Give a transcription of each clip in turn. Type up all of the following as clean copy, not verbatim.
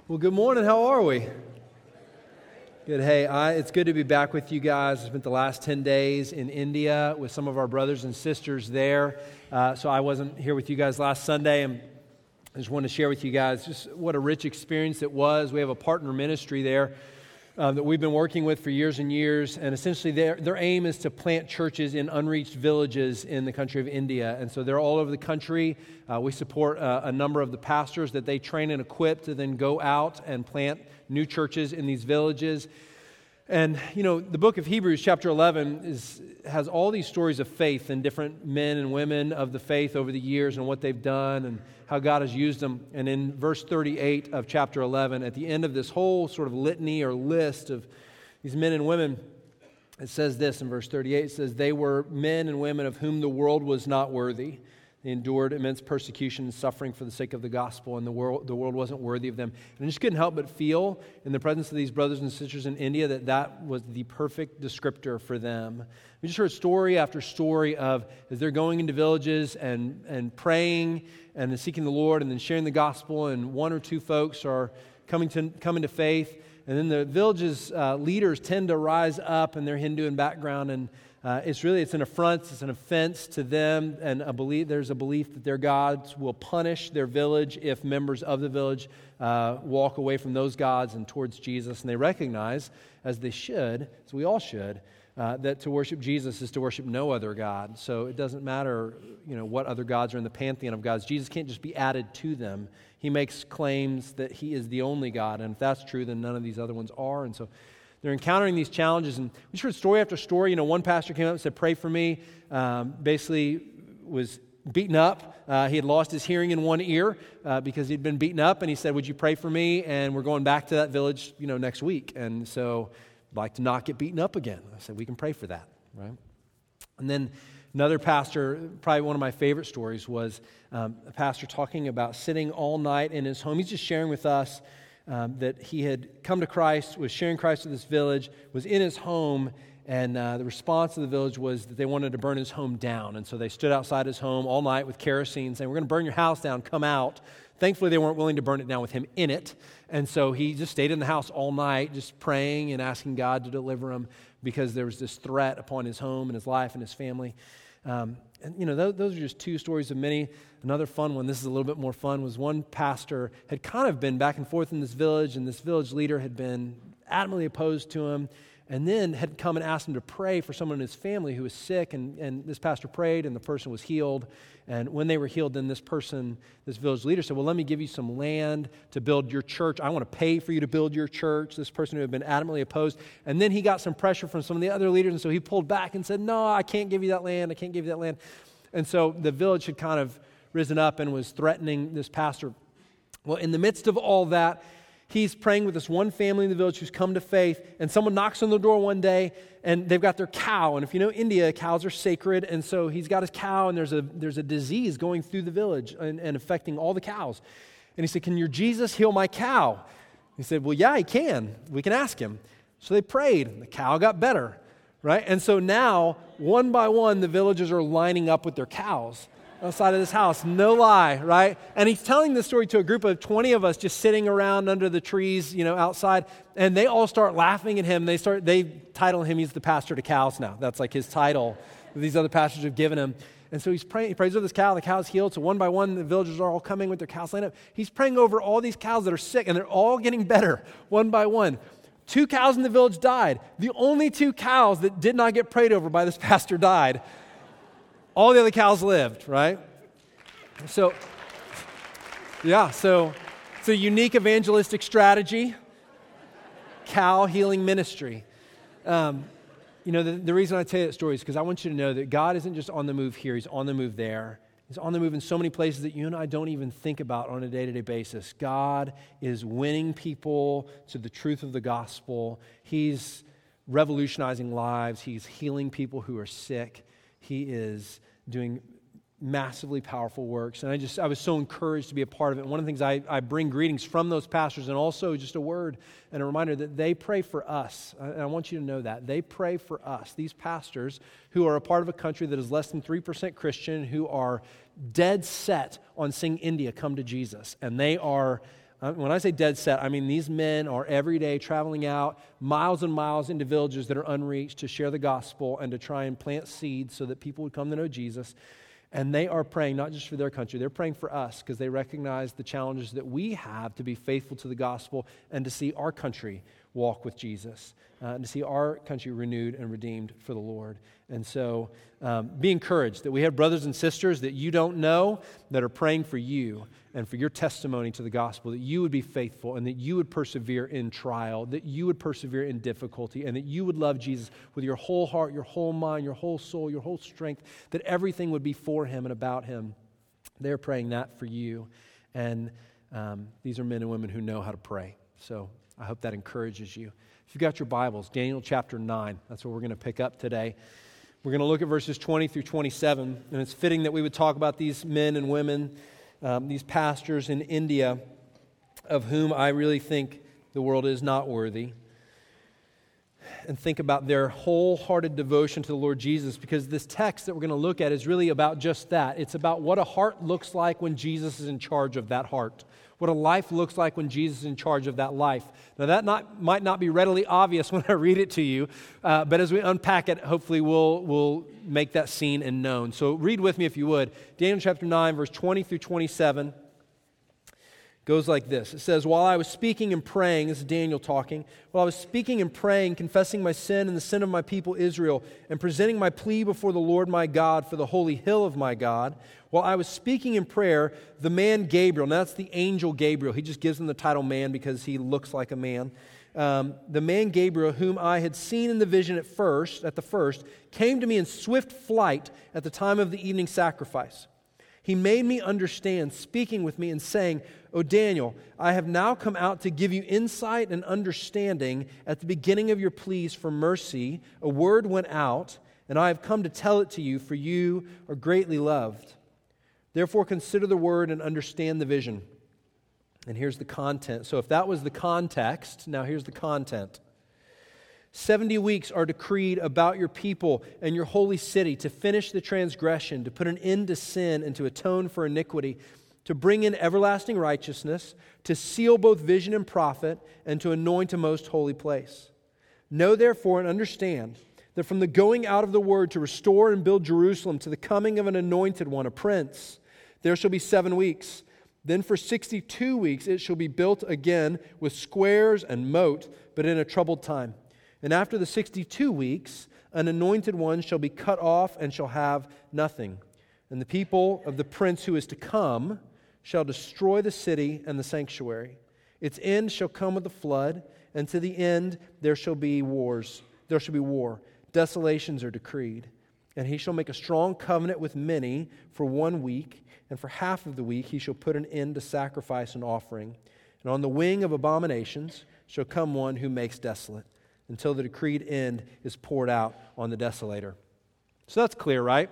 Well, good morning. How are we? Good. Hey, it's good to be back with you guys. I spent the last 10 days in India with some of our brothers and sisters there. So I wasn't here with you guys last Sunday, and I just wanted to share with you guys just what a rich experience it was. We have a partner ministry there that we've been working with for years and years, and essentially their aim is to plant churches in unreached villages in the country of India. And so they're all over the country. We support a number of the pastors that they train and equip to then go out and plant new churches in these villages. And, you know, the book of Hebrews, chapter 11, has all these stories of faith and different men and women of the faith over the years and what they've done and how God has used them. And in verse 38 of chapter 11, at the end of this whole sort of litany or list of these men and women, it says this in verse 38, it says, "They were men and women of whom the world was not worthy. They endured immense persecution and suffering for the sake of the gospel, and the world wasn't worthy of them." And I just couldn't help but feel in the presence of these brothers and sisters in India that was the perfect descriptor for them. We just heard story after story of as they're going into villages and praying and then seeking the Lord and then sharing the gospel, and one or two folks are coming to faith. And then the village's leaders tend to rise up in their Hindu and background, and it's an affront, it's an offense to them, and there's a belief that their gods will punish their village if members of the village walk away from those gods and towards Jesus. And they recognize, as they should, as we all should, that to worship Jesus is to worship no other God. So it doesn't matter, what other gods are in the pantheon of gods. Jesus can't just be added to them. He makes claims that He is the only God, and if that's true, then none of these other ones are. And so they're encountering these challenges, and we just heard story after story. One pastor came up and said, "Pray for me." Basically was beaten up. He had lost his hearing in one ear because he'd been beaten up, and he said, "Would you pray for me?" And we're going back to that village, next week. And so I'd like to not get beaten up again. I said, we can pray for that, right? And then another pastor, probably one of my favorite stories, was a pastor talking about sitting all night in his home. He's just sharing with us that he had come to Christ, was sharing Christ with this village, was in his home, and the response of the village was that they wanted to burn his home down. And so they stood outside his home all night with kerosene saying, "We're going to burn your house down, come out." Thankfully, they weren't willing to burn it down with him in it. And so he just stayed in the house all night, just praying and asking God to deliver him because there was this threat upon his home and his life and his family. Those are just two stories of many. Another fun one, this is a little bit more fun, was one pastor had kind of been back and forth in this village, and this village leader had been adamantly opposed to him, and then had come and asked him to pray for someone in his family who was sick, and this pastor prayed, and the person was healed. And when they were healed, then this village leader said, "Well, let me give you some land to build your church. I want to pay for you to build your church." This person who had been adamantly opposed. And then he got some pressure from some of the other leaders, and so he pulled back and said, "No, I can't give you that land. I can't give you that land." And so the village had kind of risen up and was threatening this pastor. Well, in the midst of all that, he's praying with this one family in the village who's come to faith, and someone knocks on the door one day, and they've got their cow. And if you know India, cows are sacred, and so he's got his cow, and there's a disease going through the village and affecting all the cows. And he said, "Can your Jesus heal my cow?" He said, "Well, yeah, he can. We can ask him." So they prayed, and the cow got better, right? And so now, one by one, the villagers are lining up with their cows outside of this house, no lie, right? And he's telling this story to a group of 20 of us just sitting around under the trees, outside, and they all start laughing at him. They title him, he's the pastor to cows now. That's like his title that these other pastors have given him. And so he's praying, he prays over this cow, the cow's healed, so one by one, the villagers are all coming with their cows lined up. He's praying over all these cows that are sick, and they're all getting better, one by one. 2 cows in the village died. The only 2 cows that did not get prayed over by this pastor died. All the other cows lived, right? So it's a unique evangelistic strategy, cow healing ministry. The reason I tell you that story is because I want you to know that God isn't just on the move here, He's on the move there. He's on the move in so many places that you and I don't even think about on a day-to-day basis. God is winning people to the truth of the gospel. He's revolutionizing lives. He's healing people who are sick. He is doing massively powerful works. And I was so encouraged to be a part of it. And one of the things I bring greetings from those pastors, and also just a word and a reminder that they pray for us. And I want you to know that. They pray for us. These pastors who are a part of a country that is less than 3% Christian, who are dead set on seeing India come to Jesus. And they are when I say dead set, I mean these men are every day traveling out miles and miles into villages that are unreached to share the gospel and to try and plant seeds so that people would come to know Jesus. And they are praying not just for their country, they're praying for us because they recognize the challenges that we have to be faithful to the gospel and to see our country walk with Jesus, and to see our country renewed and redeemed for the Lord. And so be encouraged that we have brothers and sisters that you don't know that are praying for you and for your testimony to the gospel, that you would be faithful and that you would persevere in trial, that you would persevere in difficulty, and that you would love Jesus with your whole heart, your whole mind, your whole soul, your whole strength, that everything would be for Him and about Him. They're praying that for you. And these are men and women who know how to pray. So I hope that encourages you. If you've got your Bibles, Daniel chapter 9, that's what we're going to pick up today. We're going to look at verses 20 through 27, and it's fitting that we would talk about these men and women, these pastors in India, of whom I really think the world is not worthy, and think about their wholehearted devotion to the Lord Jesus, because this text that we're going to look at is really about just that. It's about what a heart looks like when Jesus is in charge of that heart, what a life looks like when Jesus is in charge of that life. Now that might not be readily obvious when I read it to you, but as we unpack it, hopefully we'll make that seen and known. So read with me if you would. Daniel chapter 9, verse 20 through 27 goes like this. It says, while I was speaking and praying, this is Daniel talking, while I was speaking and praying, confessing my sin and the sin of my people Israel, and presenting my plea before the Lord my God for the holy hill of my God, while I was speaking in prayer, the man Gabriel, now that's the angel Gabriel, he just gives him the title man because he looks like a man. The man Gabriel, whom I had seen in the vision at the first, came to me in swift flight at the time of the evening sacrifice. He made me understand, speaking with me and saying, O Daniel, I have now come out to give you insight and understanding. At the beginning of your pleas for mercy, a word went out, and I have come to tell it to you, for you are greatly loved. Therefore consider the word and understand the vision. And here's the content. So if that was the context, now here's the content. 70 weeks are decreed about your people and your holy city to finish the transgression, to put an end to sin and to atone for iniquity, to bring in everlasting righteousness, to seal both vision and prophet, and to anoint a most holy place. Know therefore and understand that from the going out of the word to restore and build Jerusalem to the coming of an anointed one, a prince, there shall be 7 weeks. Then for 62 weeks it shall be built again with squares and moat, but in a troubled time. And after the 62 weeks, an anointed one shall be cut off and shall have nothing. And the people of the prince who is to come shall destroy the city and the sanctuary. Its end shall come with a flood, and to the end there shall be wars. There shall be war. Desolations are decreed. And he shall make a strong covenant with many for 1 week, and for half of the week he shall put an end to sacrifice and offering. And on the wing of abominations shall come one who makes desolate, until the decreed end is poured out on the desolator. So that's clear, right?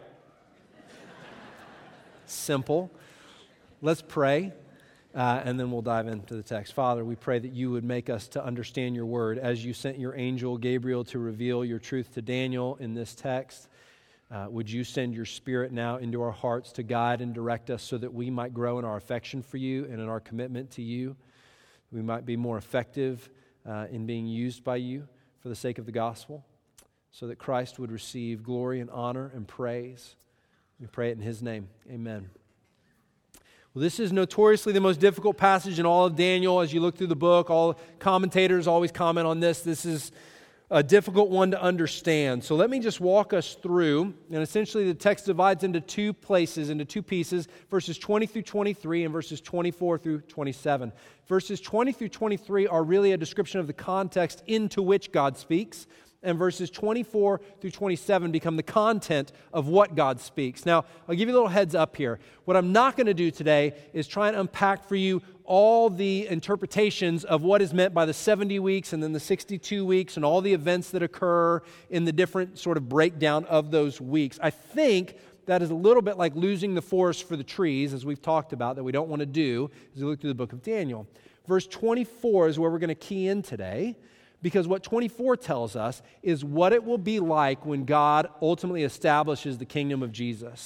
Simple. Let's pray, and then we'll dive into the text. Father, we pray that you would make us to understand your word as you sent your angel Gabriel to reveal your truth to Daniel in this text. Would you send your Spirit now into our hearts to guide and direct us so that we might grow in our affection for you and in our commitment to you. We might be more effective in being used by you for the sake of the gospel, so that Christ would receive glory and honor and praise. We pray it in His name. Amen. Well, this is notoriously the most difficult passage in all of Daniel. As you look through the book, all commentators always comment on this. This is a difficult one to understand. So let me just walk us through. And essentially the text divides into two places, into two pieces, verses 20 through 23 and verses 24 through 27. Verses 20 through 23 are really a description of the context into which God speaks. And verses 24 through 27 become the content of what God speaks. Now, I'll give you a little heads up here. What I'm not going to do today is try and unpack for you all the interpretations of what is meant by the 70 weeks and then the 62 weeks and all the events that occur in the different sort of breakdown of those weeks. I think that is a little bit like losing the forest for the trees, as we've talked about, that we don't want to do as we look through the book of Daniel. Verse 24 is where we're going to key in today, because what 24 tells us is what it will be like when God ultimately establishes the kingdom of Jesus.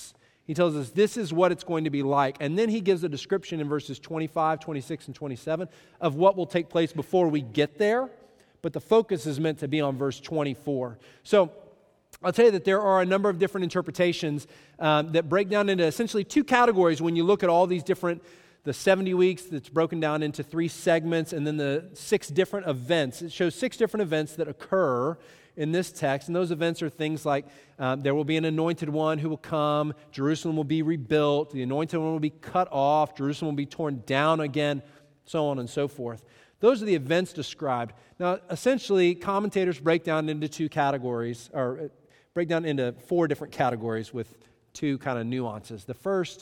He tells us this is what it's going to be like. And then he gives a description in verses 25, 26, and 27 of what will take place before we get there. But the focus is meant to be on verse 24. So I'll tell you that there are a number of different interpretations that break down into essentially two categories when you look at all these different, the 70 weeks that's broken down into 3 segments, and then the 6 different events. It shows 6 different events that occur in this text, and those events are things like there will be an anointed one who will come, Jerusalem will be rebuilt, the anointed one will be cut off, Jerusalem will be torn down again, so on and so forth. Those are the events described. Now, essentially, commentators break down into 2 categories, or break down into 4 different categories with 2 kind of nuances. The first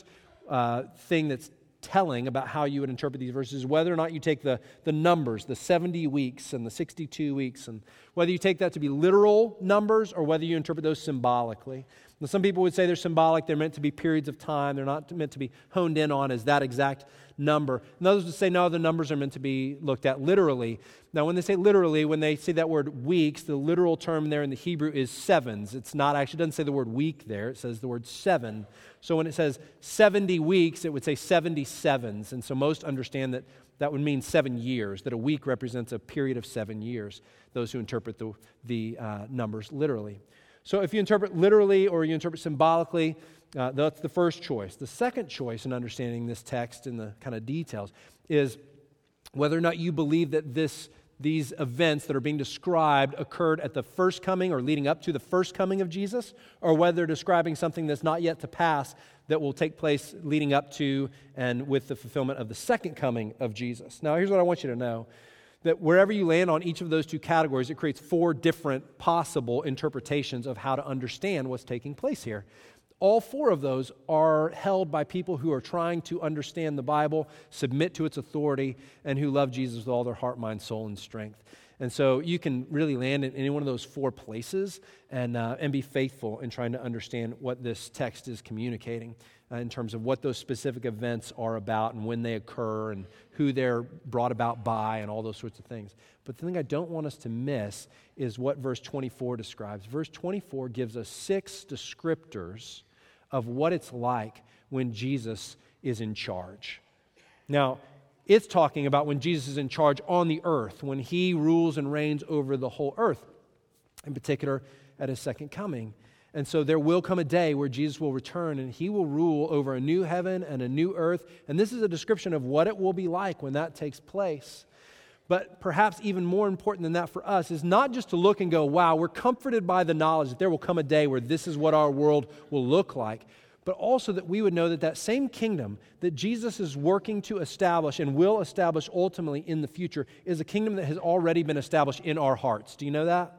thing that's telling about how you would interpret these verses is whether or not you take the numbers, the 70 weeks and the 62 weeks, and whether you take that to be literal numbers or whether you interpret those symbolically. Now, some people would say they're symbolic, they're meant to be periods of time, they're not meant to be honed in on as that exact number. And others would say, no, the numbers are meant to be looked at literally. Now, when they say literally, when they say that word weeks, the literal term there in the Hebrew is sevens. It's not actually, doesn't say the word week there, it says the word 7. So when it says 70 weeks, it would say 77s. And so most understand that that would mean 7 years, that a week represents a period of 7 years, those who interpret the numbers literally. So if you interpret literally or you interpret symbolically, that's the first choice. The second choice in understanding this text and the kind of details is whether or not you believe that these events that are being described occurred at the first coming or leading up to the first coming of Jesus, or whether they're describing something that's not yet to pass that will take place leading up to and with the fulfillment of the second coming of Jesus. Now, here's what I want you to know. That wherever you land on each of those 2 categories, it creates 4 different possible interpretations of how to understand what's taking place here. All 4 of those are held by people who are trying to understand the Bible, submit to its authority, and who love Jesus with all their heart, mind, soul, and strength. And so you can really land in any one of those 4 places and be faithful in trying to understand what this text is communicating in terms of what those specific events are about and when they occur and who they're brought about by and all those sorts of things. But the thing I don't want us to miss is what verse 24 describes. Verse 24 gives us 6 descriptors of what it's like when Jesus is in charge. Now, it's talking about when Jesus is in charge on the earth, when he rules and reigns over the whole earth, in particular at his second coming. And so there will come a day where Jesus will return and he will rule over a new heaven and a new earth. And this is a description of what it will be like when that takes place. But perhaps even more important than that for us is not just to look and go, wow, we're comforted by the knowledge that there will come a day where this is what our world will look like, but also that we would know that that same kingdom that Jesus is working to establish and will establish ultimately in the future is a kingdom that has already been established in our hearts. Do you know that?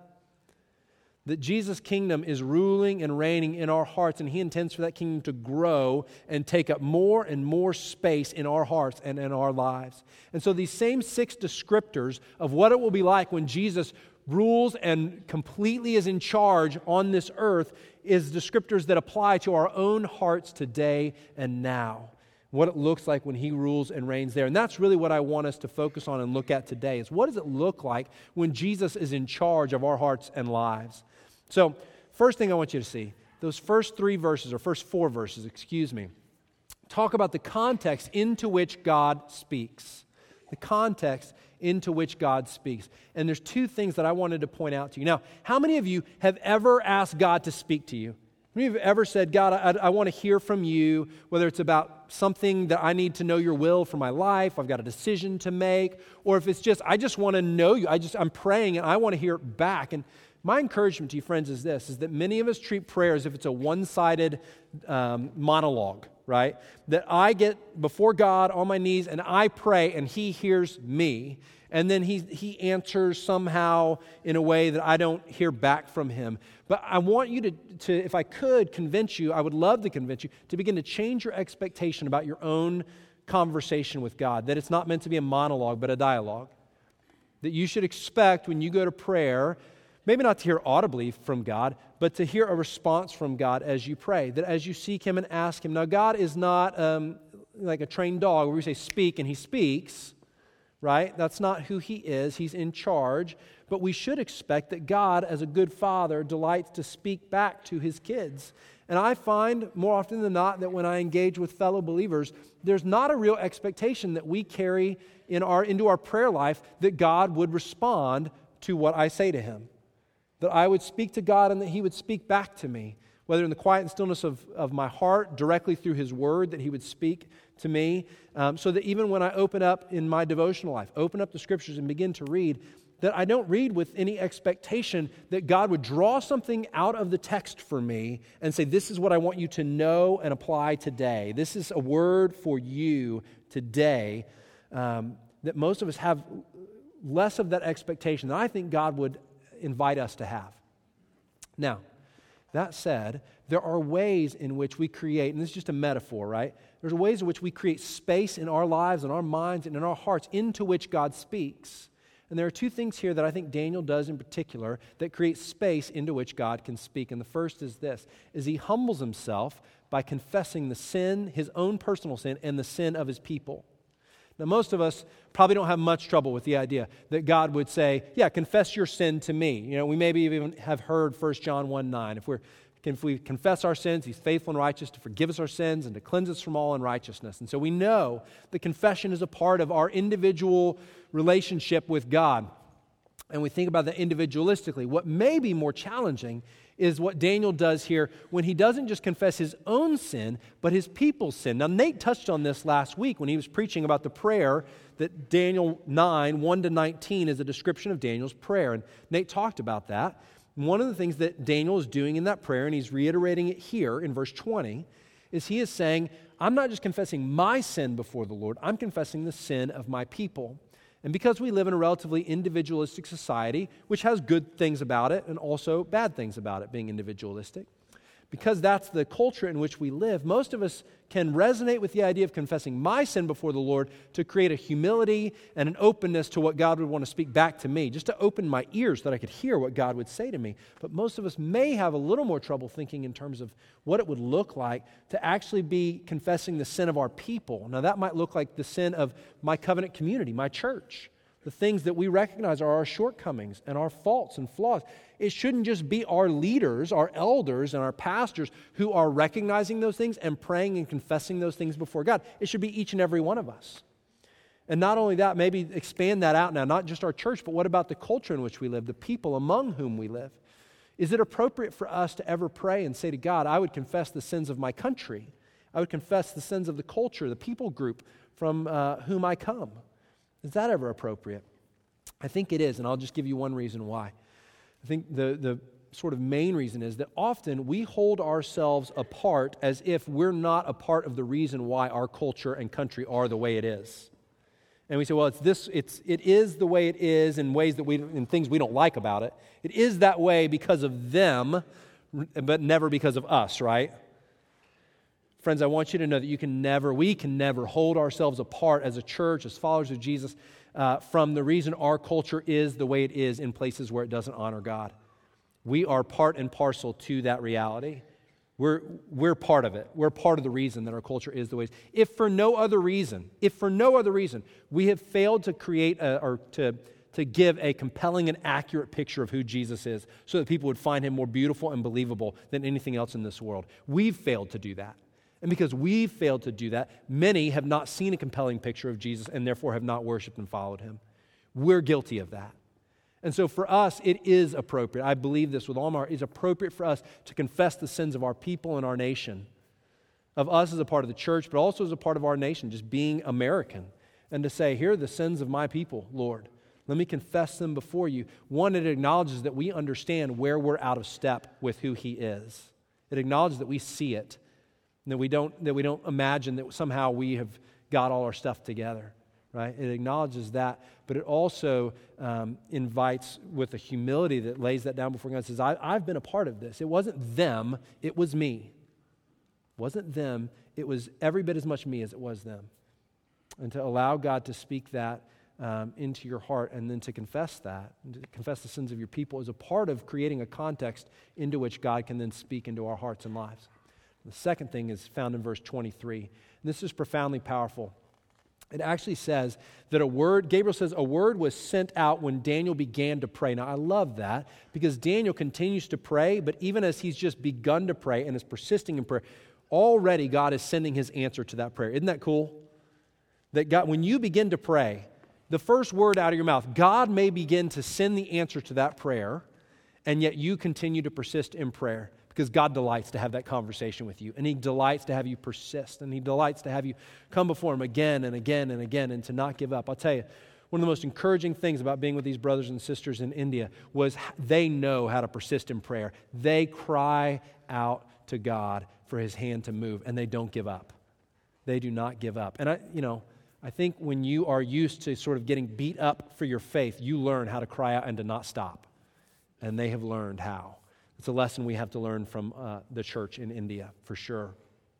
That Jesus' kingdom is ruling and reigning in our hearts, and he intends for that kingdom to grow and take up more and more space in our hearts and in our lives. And so these same 6 descriptors of what it will be like when Jesus rules and completely is in charge on this earth is descriptors that apply to our own hearts today and now. What it looks like when he rules and reigns there. And that's really what I want us to focus on and look at today is what does it look like when Jesus is in charge of our hearts and lives? So, first thing I want you to see, those first 4 verses, talk about the context into which God speaks. The context into which God speaks. And there's 2 things that I wanted to point out to you. Now, how many of you have ever asked God to speak to you? How many of you have ever said, God, I want to hear from you, whether it's about something that I need to know your will for my life, I've got a decision to make, or if it's just, I just want to know you, I'm praying and I want to hear it back. And my encouragement to you, friends, is this, is that many of us treat prayer as if it's a one-sided monologue, right? That I get before God on my knees and I pray and he hears me, and then he answers somehow in a way that I don't hear back from him. But I want you to, if I could convince you, I would love to convince you to begin to change your expectation about your own conversation with God, that it's not meant to be a monologue, but a dialogue. That you should expect when you go to prayer, maybe not to hear audibly from God, but to hear a response from God as you pray, that as you seek him and ask him. Now, God is not like a trained dog where we say speak and he speaks, right? That's not who he is. He's in charge. But we should expect that God, as a good father, delights to speak back to his kids. And I find more often than not that when I engage with fellow believers, there's not a real expectation that we carry into our prayer life that God would respond to what I say to him. That I would speak to God and that he would speak back to me, whether in the quiet and stillness of my heart, directly through his word, that he would speak to me, so that even when I open up in my devotional life, open up the scriptures and begin to read, that I don't read with any expectation that God would draw something out of the text for me and say, this is what I want you to know and apply today. This is a word for you today. That most of us have less of that expectation than I think God would invite us to have. Now, that said, there are ways in which we create, and this is just a metaphor, right? There's ways in which we create space in our lives and our minds and in our hearts into which God speaks. And there are two things here that I think Daniel does in particular that create space into which God can speak. And the first is this, is he humbles himself by confessing the sin, his own personal sin, and the sin of his people. Now, most of us probably don't have much trouble with the idea that God would say, yeah, confess your sin to me. You know, we maybe even have heard 1 John 1:9. If we confess our sins, he's faithful and righteous to forgive us our sins and to cleanse us from all unrighteousness. And so we know that confession is a part of our individual relationship with God. And we think about that individualistically. What may be more challenging is what Daniel does here when he doesn't just confess his own sin, but his people's sin. Now, Nate touched on this last week when he was preaching about the prayer that Daniel 9, 1-19 is a description of Daniel's prayer. And Nate talked about that. One of the things that Daniel is doing in that prayer, and he's reiterating it here in verse 20, is he is saying, I'm not just confessing my sin before the Lord, I'm confessing the sin of my people. And because we live in a relatively individualistic society, which has good things about it and also bad things about it being individualistic, because that's the culture in which we live, most of us can resonate with the idea of confessing my sin before the Lord to create a humility and an openness to what God would want to speak back to me, just to open my ears so that I could hear what God would say to me. But most of us may have a little more trouble thinking in terms of what it would look like to actually be confessing the sin of our people. Now, that might look like the sin of my covenant community, my church, the things that we recognize are our shortcomings and our faults and flaws. It shouldn't just be our leaders, our elders, and our pastors who are recognizing those things and praying and confessing those things before God. It should be each and every one of us. And not only that, maybe expand that out now, not just our church, but what about the culture in which we live, the people among whom we live? Is it appropriate for us to ever pray and say to God, I would confess the sins of my country. I would confess the sins of the culture, the people group from whom I come. Is that ever appropriate? I think it is, and I'll just give you one reason why. I think the sort of main reason is that often we hold ourselves apart as if we're not a part of the reason why our culture and country are the way it is. And we say, well, it is the way it is in ways that in things we don't like about it. It is that way because of them, but never because of us, right? Friends, I want you to know that we can never hold ourselves apart as a church, as followers of Jesus, from the reason our culture is the way it is in places where it doesn't honor God. We are part and parcel to that reality. We're part of it. We're part of the reason that our culture is the way it is. If for no other reason, we have failed to create to give a compelling and accurate picture of who Jesus is so that people would find him more beautiful and believable than anything else in this world. We've failed to do that. And because we've failed to do that, many have not seen a compelling picture of Jesus and therefore have not worshiped and followed him. We're guilty of that. And so for us, it is appropriate. I believe this with all my heart. It's appropriate for us to confess the sins of our people and our nation, of us as a part of the church, but also as a part of our nation, just being American, and to say, here are the sins of my people, Lord. Let me confess them before you. One, it acknowledges that we understand where we're out of step with who he is. It acknowledges that we see it. That we don't imagine that somehow we have got all our stuff together, right? It acknowledges that, but it also invites with a humility that lays that down before God and says, I've been a part of this. It wasn't them, it was me. It wasn't them, it was every bit as much me as it was them. And to allow God to speak that into your heart and then to confess that, and to confess the sins of your people is a part of creating a context into which God can then speak into our hearts and lives. The second thing is found in verse 23. And this is profoundly powerful. It actually says that Gabriel says a word was sent out when Daniel began to pray. Now, I love that because Daniel continues to pray, but even as he's just begun to pray and is persisting in prayer, already God is sending his answer to that prayer. Isn't that cool? That God, when you begin to pray, the first word out of your mouth, God may begin to send the answer to that prayer, and yet you continue to persist in prayer. Because God delights to have that conversation with you, and He delights to have you persist, and He delights to have you come before Him again and again and again and to not give up. I'll tell you, one of the most encouraging things about being with these brothers and sisters in India was they know how to persist in prayer. They cry out to God for His hand to move, and they don't give up. They do not give up. And I think when you are used to sort of getting beat up for your faith, you learn how to cry out and to not stop. And they have learned how. It's a lesson we have to learn from the church in India, for sure.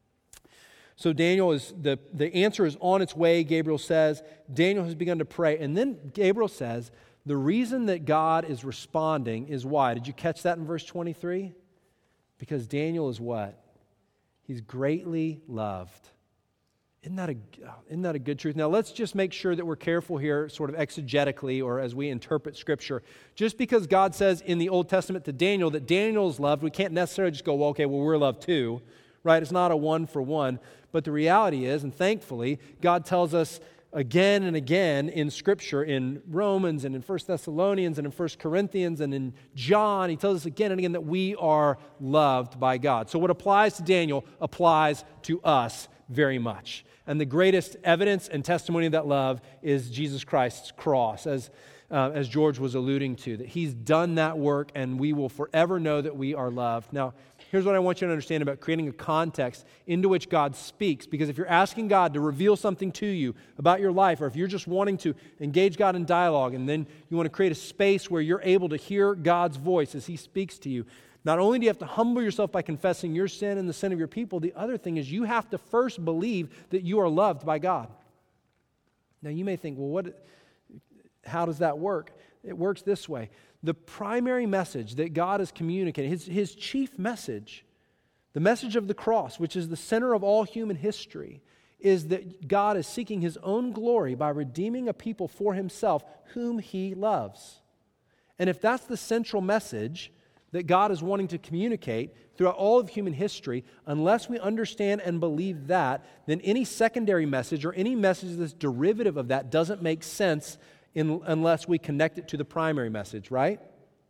So Daniel the answer is on its way, Gabriel says. Daniel has begun to pray. And then Gabriel says, the reason that God is responding is why? Did you catch that in verse 23? Because Daniel is what? He's greatly loved. Isn't that a good truth? Now, let's just make sure that we're careful here, sort of exegetically, or as we interpret Scripture. Just because God says in the Old Testament to Daniel that Daniel's loved, we can't necessarily just go, well, okay, well, we're loved too, right? It's not a one-for-one. But the reality is, and thankfully, God tells us again and again in Scripture, in Romans and in 1 Thessalonians and in 1 Corinthians and in John, He tells us again and again that we are loved by God. So what applies to Daniel applies to us very much. And the greatest evidence and testimony of that love is Jesus Christ's cross, as George was alluding to, that He's done that work and we will forever know that we are loved. Now, here's what I want you to understand about creating a context into which God speaks, because if you're asking God to reveal something to you about your life, or if you're just wanting to engage God in dialogue and then you want to create a space where you're able to hear God's voice as He speaks to you, not only do you have to humble yourself by confessing your sin and the sin of your people, the other thing is you have to first believe that you are loved by God. Now you may think, well, how does that work? It works this way. The primary message that God is communicating, His chief message, the message of the cross, which is the center of all human history, is that God is seeking His own glory by redeeming a people for Himself whom He loves. And if that's the central message that God is wanting to communicate throughout all of human history, unless we understand and believe that, then any secondary message or any message that's derivative of that doesn't make sense unless we connect it to the primary message, right?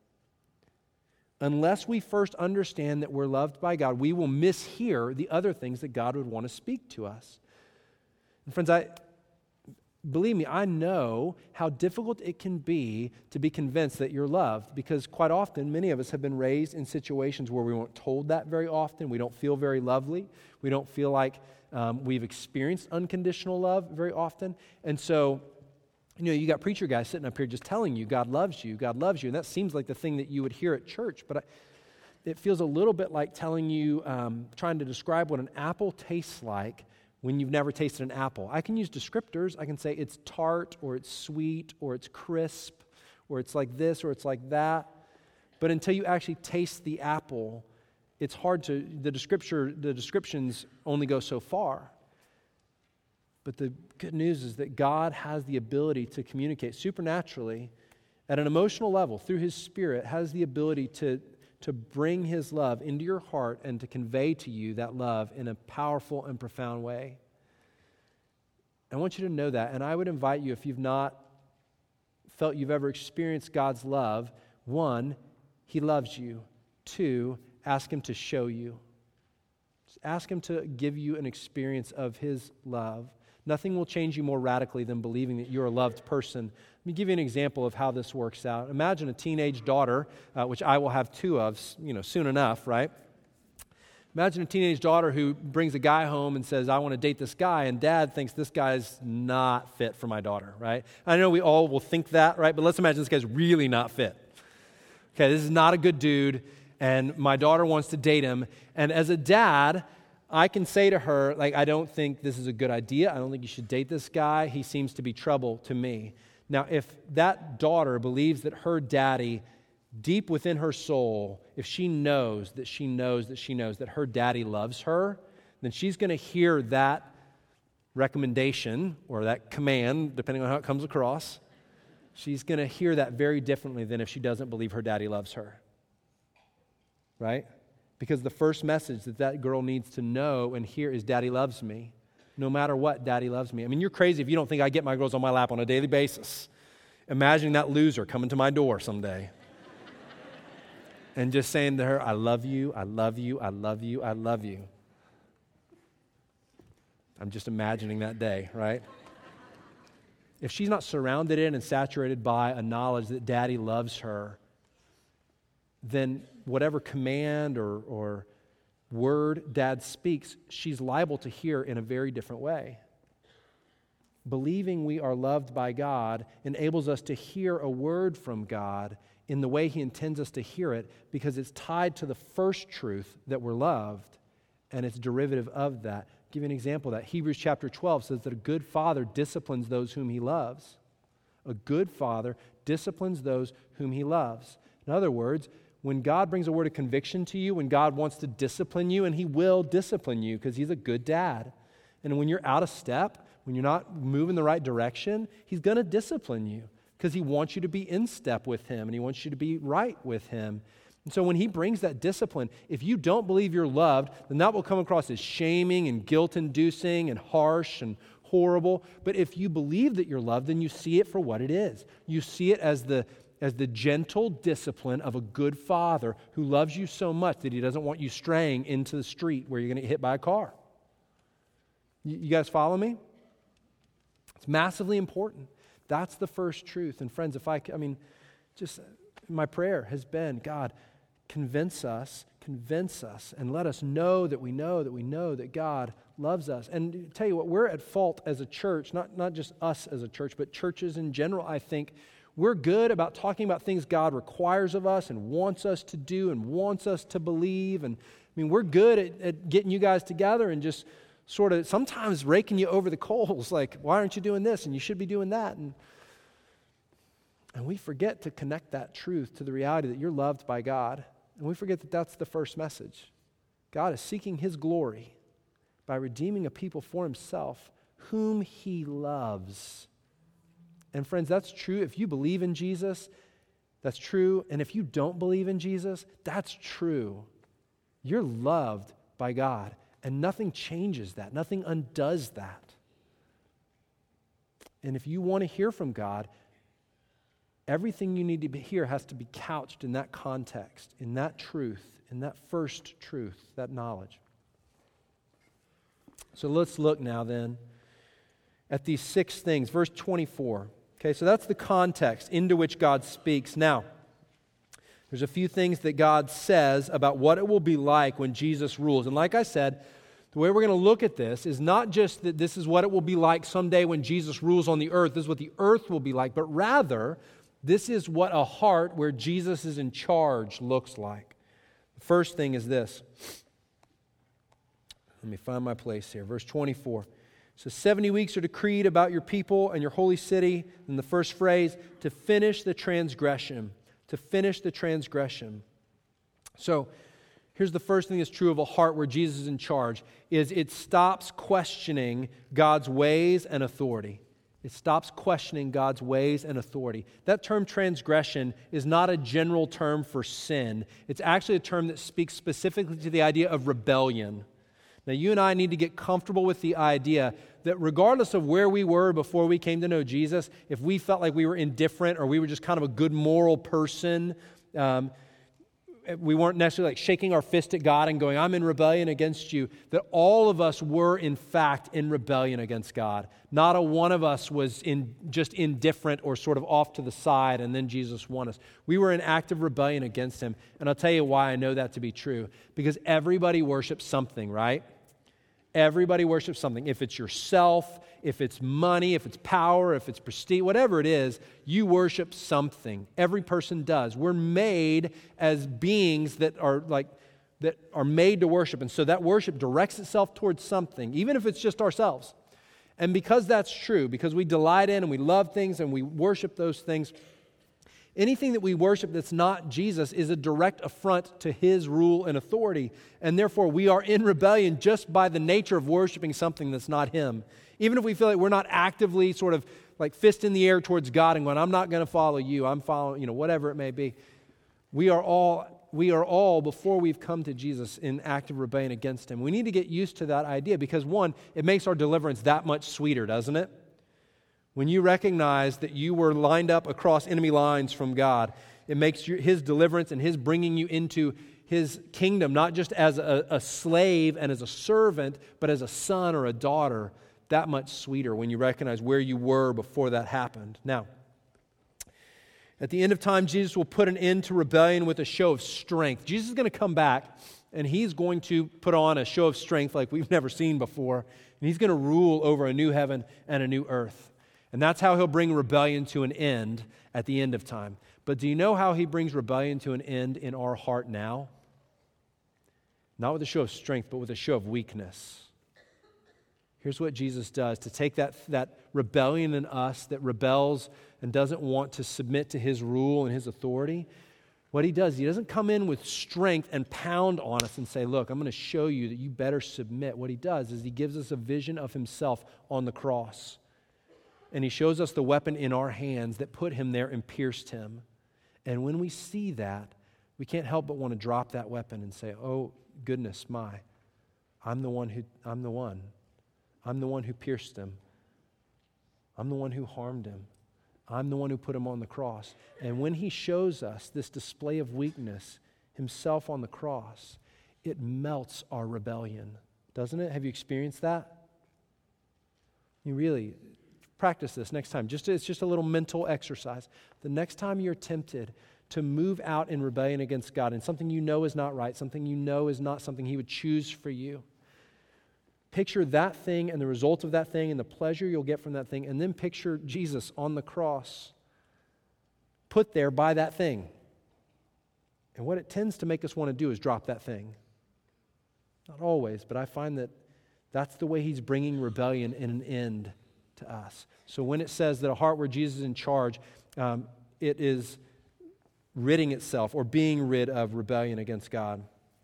Unless we first understand that we're loved by God, we will mishear the other things that God would want to speak to us. And friends, believe me, I know how difficult it can be to be convinced that you're loved, because quite often, many of us have been raised in situations where we weren't told that very often. We don't feel very lovely. We don't feel like we've experienced unconditional love very often. And so, you got preacher guys sitting up here just telling you God loves you, God loves you. And that seems like the thing that you would hear at church. But it feels a little bit like telling you, trying to describe what an apple tastes like when you've never tasted an apple. I can use descriptors. I can say it's tart, or it's sweet, or it's crisp, or it's like this, or it's like that. But until you actually taste the apple, it's hard to, the descriptions only go so far. But the good news is that God has the ability to communicate supernaturally at an emotional level through His Spirit, has the ability to bring His love into your heart and to convey to you that love in a powerful and profound way. I want you to know that, and I would invite you, if you've not felt you've ever experienced God's love, 1, He loves you. 2, ask Him to show you. Just ask Him to give you an experience of His love. Nothing will change you more radically than believing that you're a loved person. Let me give you an example of how this works out. Imagine a teenage daughter, which I will have 2 of, soon enough, right? Imagine a teenage daughter who brings a guy home and says, I want to date this guy, and dad thinks this guy's not fit for my daughter, right? I know we all will think that, right? But let's imagine this guy's really not fit. Okay, this is not a good dude, and my daughter wants to date him. And as a dad, I can say to her, I don't think this is a good idea. I don't think you should date this guy. He seems to be trouble to me. Now, if that daughter believes that her daddy, deep within her soul, if she knows that her daddy loves her, then she's going to hear that recommendation or that command, depending on how it comes across, she's going to hear that very differently than if she doesn't believe her daddy loves her. Right? Because the first message that girl needs to know and hear is daddy loves me. No matter what, daddy loves me. I mean, you're crazy if you don't think I get my girls on my lap on a daily basis. Imagining that loser coming to my door someday and just saying to her, I love you, I love you, I love you, I love you. I'm just imagining that day, right? If she's not surrounded in and saturated by a knowledge that daddy loves her, then whatever command or word dad speaks, she's liable to hear in a very different way. Believing we are loved by God enables us to hear a word from God in the way He intends us to hear it because it's tied to the first truth that we're loved and it's derivative of that. I'll give you an example of that. Hebrews chapter 12 says that a good father disciplines those whom he loves. A good father disciplines those whom he loves. In other words, when God brings a word of conviction to you, when God wants to discipline you, and He will discipline you because He's a good dad. And when you're out of step, when you're not moving the right direction, He's going to discipline you because He wants you to be in step with Him and He wants you to be right with Him. And so when He brings that discipline, if you don't believe you're loved, then that will come across as shaming and guilt-inducing and harsh and horrible. But if you believe that you're loved, then you see it for what it is. You see it as the gentle discipline of a good father who loves you so much that He doesn't want you straying into the street where you're going to get hit by a car. You guys follow me? It's massively important. That's the first truth. And friends, just my prayer has been, God, convince us, and let us know that we know that God loves us. And tell you what, we're at fault as a church, not just us as a church, but churches in general, I think. We're good about talking about things God requires of us and wants us to do and wants us to believe. And we're good at getting you guys together and just sort of sometimes raking you over the coals, like, why aren't you doing this? And you should be doing that. And we forget to connect that truth to the reality that you're loved by God. And we forget that that's the first message. God is seeking His glory by redeeming a people for Himself, whom He loves. And friends, that's true if you believe in Jesus, that's true. And if you don't believe in Jesus, that's true. You're loved by God, and nothing changes that. Nothing undoes that. And if you want to hear from God, everything you need to hear has to be couched in that context, in that truth, in that first truth, that knowledge. So let's look now then at these 6 things. Verse 24. Okay, so that's the context into which God speaks. Now, there's a few things that God says about what it will be like when Jesus rules. And like I said, the way we're going to look at this is not just that this is what it will be like someday when Jesus rules on the earth, this is what the earth will be like, but rather, this is what a heart where Jesus is in charge looks like. The first thing is this. Let me find my place here. Verse 24. So 70 weeks are decreed about your people and your holy city. And the first phrase, to finish the transgression. To finish the transgression. So here's the first thing that's true of a heart where Jesus is in charge, is it stops questioning God's ways and authority. It stops questioning God's ways and authority. That term transgression is not a general term for sin. It's actually a term that speaks specifically to the idea of rebellion. Now, you and I need to get comfortable with the idea that regardless of where we were before we came to know Jesus, if we felt like we were indifferent or we were just kind of a good moral person, we weren't necessarily like shaking our fist at God and going, I'm in rebellion against you, that all of us were in fact in rebellion against God. Not a one of us was just indifferent or sort of off to the side and then Jesus won us. We were in active rebellion against Him. And I'll tell you why I know that to be true. Because everybody worships something, right? Everybody worships something. If it's yourself, if it's money, if it's power, if it's prestige, whatever it is, you worship something. Every person does. We're made as beings that are made to worship. And so that worship directs itself towards something, even if it's just ourselves. And because that's true, because we delight in and we love things and we worship those things, anything that we worship that's not Jesus is a direct affront to His rule and authority. And therefore, we are in rebellion just by the nature of worshiping something that's not Him. Even if we feel like we're not actively sort of like fist in the air towards God and going, I'm not going to follow you, I'm following, whatever it may be. We are all, before we've come to Jesus, in active rebellion against Him. We need to get used to that idea because, one, it makes our deliverance that much sweeter, doesn't it? When you recognize that you were lined up across enemy lines from God, it makes His deliverance and His bringing you into His kingdom, not just as a slave and as a servant, but as a son or a daughter, that much sweeter when you recognize where you were before that happened. Now, at the end of time, Jesus will put an end to rebellion with a show of strength. Jesus is going to come back, and He's going to put on a show of strength like we've never seen before, and He's going to rule over a new heaven and a new earth. And that's how He'll bring rebellion to an end at the end of time. But do you know how He brings rebellion to an end in our heart now? Not with a show of strength, but with a show of weakness. Here's what Jesus does to take that rebellion in us that rebels and doesn't want to submit to His rule and His authority. What He does, He doesn't come in with strength and pound on us and say, look, I'm going to show you that you better submit. What He does is He gives us a vision of Himself on the cross. And He shows us the weapon in our hands that put Him there and pierced Him. And when we see that, we can't help but want to drop that weapon and say, oh, goodness I'm the one who pierced Him. I'm the one who harmed Him. I'm the one who put Him on the cross. And when He shows us this display of weakness, Himself on the cross, it melts our rebellion, doesn't it? Have you experienced that? You really practice this next time. It's just a little mental exercise. The next time you're tempted to move out in rebellion against God and something you know is not right, something you know is not something He would choose for you, picture that thing and the result of that thing and the pleasure you'll get from that thing, and then picture Jesus on the cross, put there by that thing. And what it tends to make us want to do is drop that thing. Not always, but I find that that's the way He's bringing rebellion in an end to us. So when it says that a heart where Jesus is in charge, it is ridding itself or being rid of rebellion against God.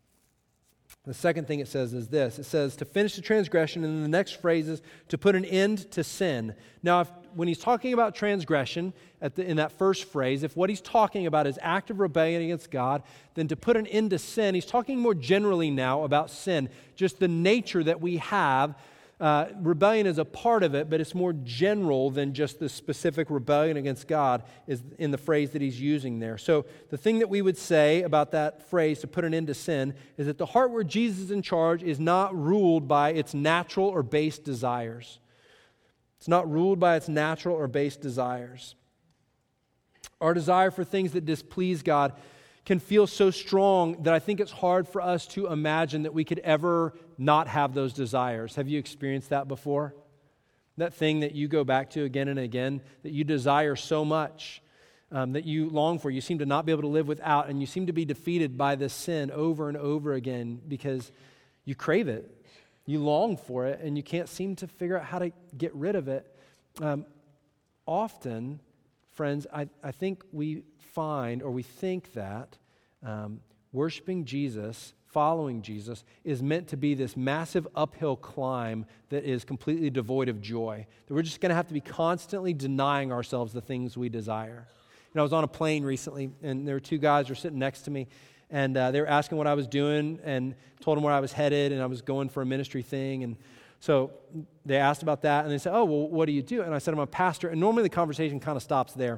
The second thing it says is this. It says to finish the transgression, and then the next phrase is to put an end to sin. Now, when He's talking about transgression in that first phrase, if what He's talking about is active rebellion against God, then to put an end to sin, He's talking more generally now about sin, just the nature that we have. Rebellion is a part of it, but it's more general than just the specific rebellion against God is in the phrase that He's using there. So the thing that we would say about that phrase, to put an end to sin, is that the heart where Jesus is in charge is not ruled by its natural or base desires. It's not ruled by its natural or base desires. Our desire for things that displease God can feel so strong that I think it's hard for us to imagine that we could ever not have those desires. Have you experienced that before? That thing that you go back to again and again, that you desire so much, that you long for, you seem to not be able to live without, and you seem to be defeated by this sin over and over again because you crave it, you long for it, and you can't seem to figure out how to get rid of it. Often, friends, I think we find or we think that worshiping Jesus, following Jesus, is meant to be this massive uphill climb that is completely devoid of joy. That we're just going to have to be constantly denying ourselves the things we desire. I was on a plane recently, and there were two guys who were sitting next to me, and they were asking what I was doing, and told them where I was headed, and I was going for a ministry thing, and so they asked about that, and they said, oh, well, what do you do? And I said, I'm a pastor, and normally the conversation kind of stops there.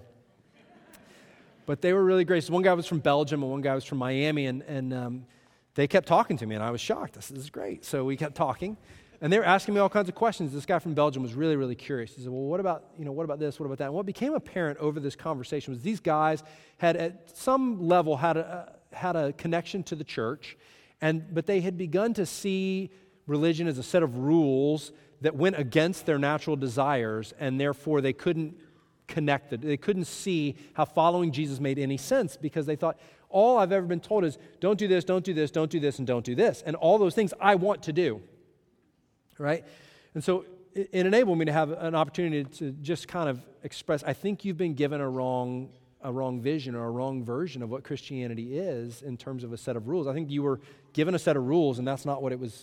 But they were really gracious. One guy was from Belgium and one guy was from Miami, and they kept talking to me, and I was shocked. I said, this is great. So we kept talking, and they were asking me all kinds of questions. This guy from Belgium was really, really curious. He said, well, what about this? What about that? And what became apparent over this conversation was these guys had at some level had a connection to the church, but they had begun to see religion as a set of rules that went against their natural desires, and therefore they couldn't connected. They couldn't see how following Jesus made any sense because they thought, all I've ever been told is don't do this, don't do this, don't do this, and don't do this. And all those things I want to do, right? And so it enabled me to have an opportunity to just kind of express, I think you've been given a wrong vision or a wrong version of what Christianity is in terms of a set of rules. I think you were given a set of rules, and that's not what it was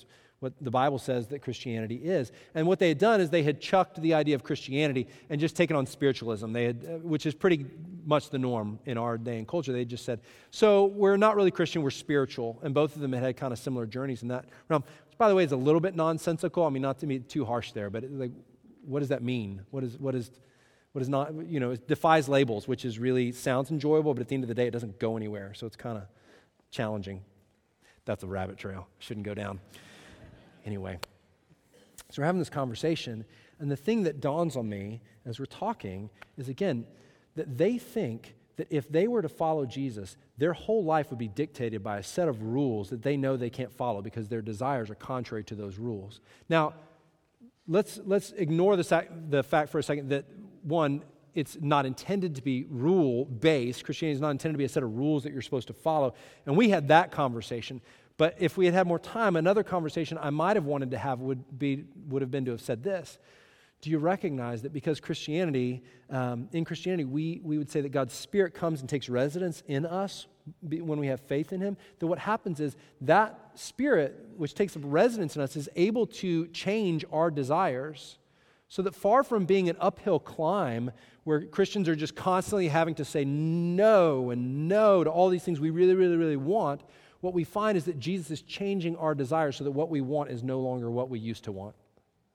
what the Bible says that Christianity is. And what they had done is they had chucked the idea of Christianity and just taken on spiritualism, which is pretty much the norm in our day and culture. They just said, so we're not really Christian, we're spiritual. And both of them had kind of similar journeys in that realm. Which, by the way, is a little bit nonsensical. I mean, not to be too harsh there, but what does that mean? What is not, it defies labels, which is really sounds enjoyable, but at the end of the day, it doesn't go anywhere. So it's kind of challenging. That's a rabbit trail. Shouldn't go down. Anyway, so we're having this conversation, and the thing that dawns on me as we're talking is, again, that they think that if they were to follow Jesus, their whole life would be dictated by a set of rules that they know they can't follow because their desires are contrary to those rules. Now, let's ignore the fact for a second that, one, it's not intended to be rule-based. Christianity is not intended to be a set of rules that you're supposed to follow. And we had that conversation. But if we had had more time, another conversation I might have wanted to have would have been to have said this. Do you recognize that because Christianity, in Christianity, we would say that God's Spirit comes and takes residence in us when we have faith in Him, that what happens is that Spirit, which takes up residence in us, is able to change our desires, so that far from being an uphill climb where Christians are just constantly having to say no and no to all these things we really, really, really want, what we find is that Jesus is changing our desires so that what we want is no longer what we used to want.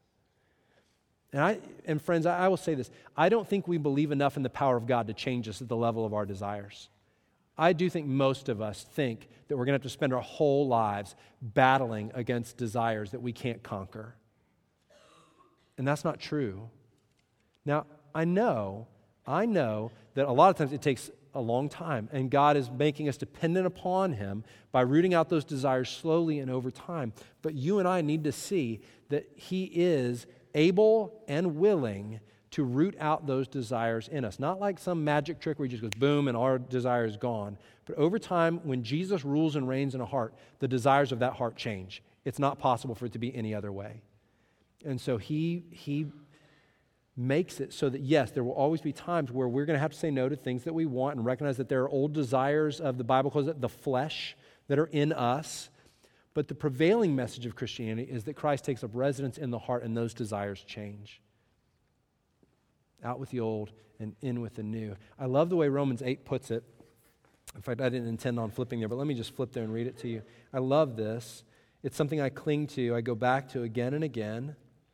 And friends, I will say this. I don't think we believe enough in the power of God to change us at the level of our desires. I do think most of us think that we're going to have to spend our whole lives battling against desires that we can't conquer. And that's not true. Now, I know that a lot of times it takes a long time, and God is making us dependent upon Him by rooting out those desires slowly and over time. But you and I need to see that He is able and willing to root out those desires in us. Not like some magic trick where He just goes boom and our desire is gone. But over time, when Jesus rules and reigns in a heart, the desires of that heart change. It's not possible for it to be any other way. And so He makes it so that, yes, there will always be times where we're going to have to say no to things that we want and recognize that there are old desires of, the Bible calls it the flesh, that are in us. But the prevailing message of Christianity is that Christ takes up residence in the heart and those desires change. Out with the old and in with the new. I love the way Romans 8 puts it. In fact, I didn't intend on flipping there, but let me just flip there and read it to you. I love this. It's something I cling to, I go back to again and again.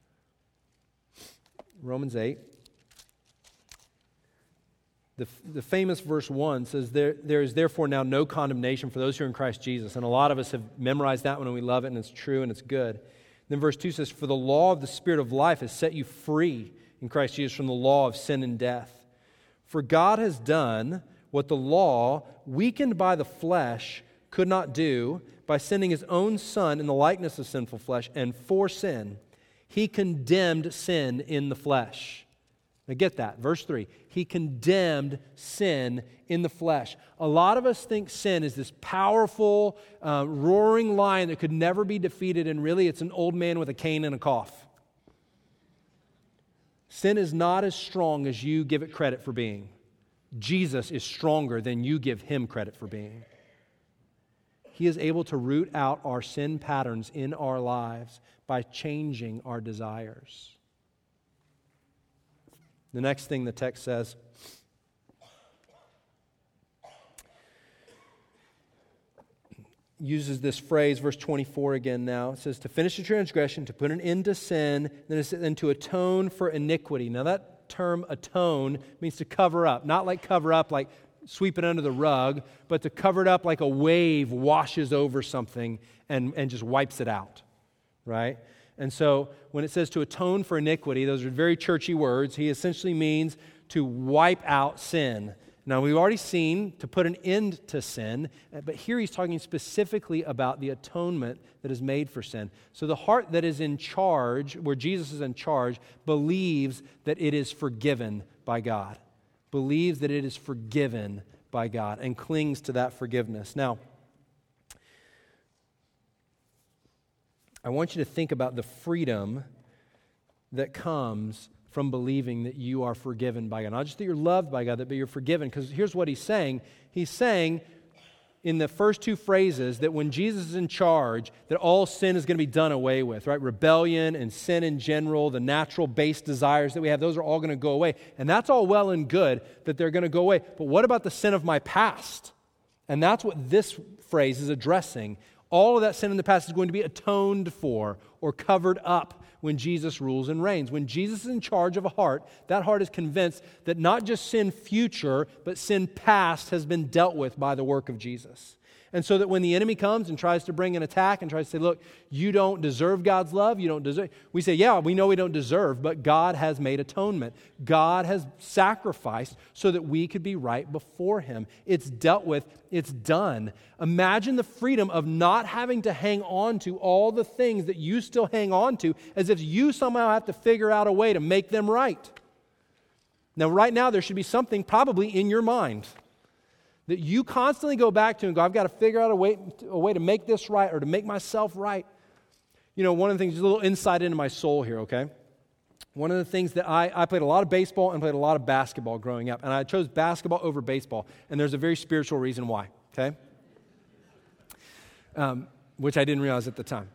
Romans 8. The famous verse 1 says, there is therefore now no condemnation for those who are in Christ Jesus. And a lot of us have memorized that one and we love it and it's true and it's good. Then verse 2 says, for the law of the Spirit of life has set you free in Christ Jesus from the law of sin and death. For God has done what the law, weakened by the flesh, could not do by sending His own Son in the likeness of sinful flesh, and for sin, He condemned sin in the flesh. Now get that, verse 3. He condemned sin in the flesh. A lot of us think sin is this powerful, roaring lion that could never be defeated, and really it's an old man with a cane and a cough. Sin is not as strong as you give it credit for being. Jesus is stronger than you give Him credit for being. He is able to root out our sin patterns in our lives by changing our desires. The next thing the text says, uses this phrase, verse 24 again now. It says, to finish the transgression, to put an end to sin, then to atone for iniquity. Now that term atone means to cover up, not like cover up like sweep it under the rug, but to cover it up like a wave washes over something and just wipes it out, right? And so when it says to atone for iniquity, those are very churchy words. He essentially means to wipe out sin. Now, we've already seen to put an end to sin, but here he's talking specifically about the atonement that is made for sin. So the heart that is in charge, where Jesus is in charge, believes that it is forgiven by God. Believes that it is forgiven by God and clings to that forgiveness. Now, I want you to think about the freedom that comes from believing that you are forgiven by God. Not just that you're loved by God, but you're forgiven. Because here's what he's saying. He's saying, in the first two phrases that when Jesus is in charge, that all sin is going to be done away with, right? Rebellion and sin in general, the natural base desires that we have, those are all going to go away. And that's all well and good that they're going to go away. But what about the sin of my past? And that's what this phrase is addressing. All of that sin in the past is going to be atoned for or covered up when Jesus rules and reigns. When Jesus is in charge of a heart, that heart is convinced that not just sin future, but sin past has been dealt with by the work of Jesus. And so that when the enemy comes and tries to bring an attack and tries to say, look, you don't deserve God's love, you don't deserve, we say, yeah, we know we don't deserve, but God has made atonement. God has sacrificed so that we could be right before Him. It's dealt with, it's done. Imagine the freedom of not having to hang on to all the things that you still hang on to as if you somehow have to figure out a way to make them right. Now, right now, there should be something probably in your mind that you constantly go back to and go, I've got to figure out a way to make this right or to make myself right. You know, one of the things, just a little insight into my soul here, okay? One of the things that I played a lot of baseball and played a lot of basketball growing up, and I chose basketball over baseball, and there's a very spiritual reason why, okay? Which I didn't realize at the time.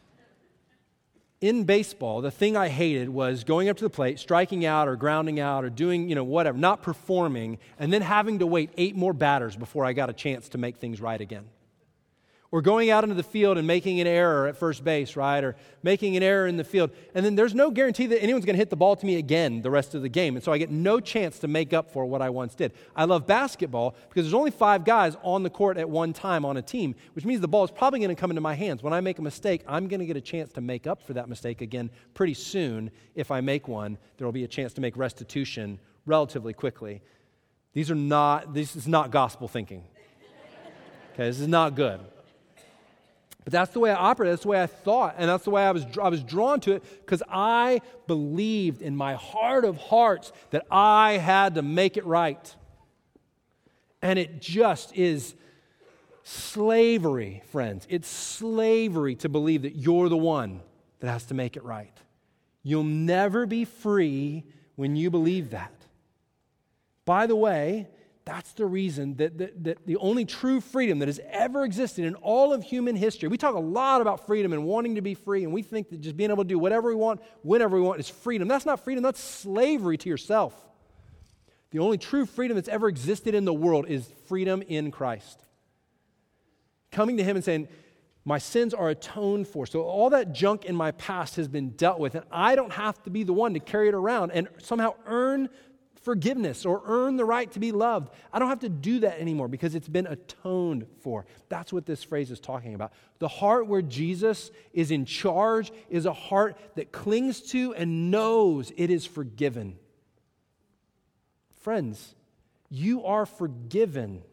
In baseball, the thing I hated was going up to the plate, striking out or grounding out or doing, whatever, not performing, and then having to wait 8 more batters before I got a chance to make things right again. Or going out into the field and making an error at first base, right? Or making an error in the field. And then there's no guarantee that anyone's going to hit the ball to me again the rest of the game. And so I get no chance to make up for what I once did. I love basketball because there's only 5 guys on the court at one time on a team, which means the ball is probably going to come into my hands. When I make a mistake, I'm going to get a chance to make up for that mistake again pretty soon. If I make one, there will be a chance to make restitution relatively quickly. This is not gospel thinking. Okay, this is not good. But that's the way I operated, that's the way I thought, and that's the way I was drawn to it because I believed in my heart of hearts that I had to make it right. And it just is slavery, friends. It's slavery to believe that you're the one that has to make it right. You'll never be free when you believe that. By the way, that's the reason that the only true freedom that has ever existed in all of human history, we talk a lot about freedom and wanting to be free, and we think that just being able to do whatever we want, whenever we want, is freedom. That's not freedom, that's slavery to yourself. The only true freedom that's ever existed in the world is freedom in Christ. Coming to Him and saying, my sins are atoned for. So all that junk in my past has been dealt with, and I don't have to be the one to carry it around and somehow earn forgiveness or earn the right to be loved. I don't have to do that anymore because it's been atoned for. That's what this phrase is talking about. The heart where Jesus is in charge is a heart that clings to and knows it is forgiven. Friends, you are forgiven.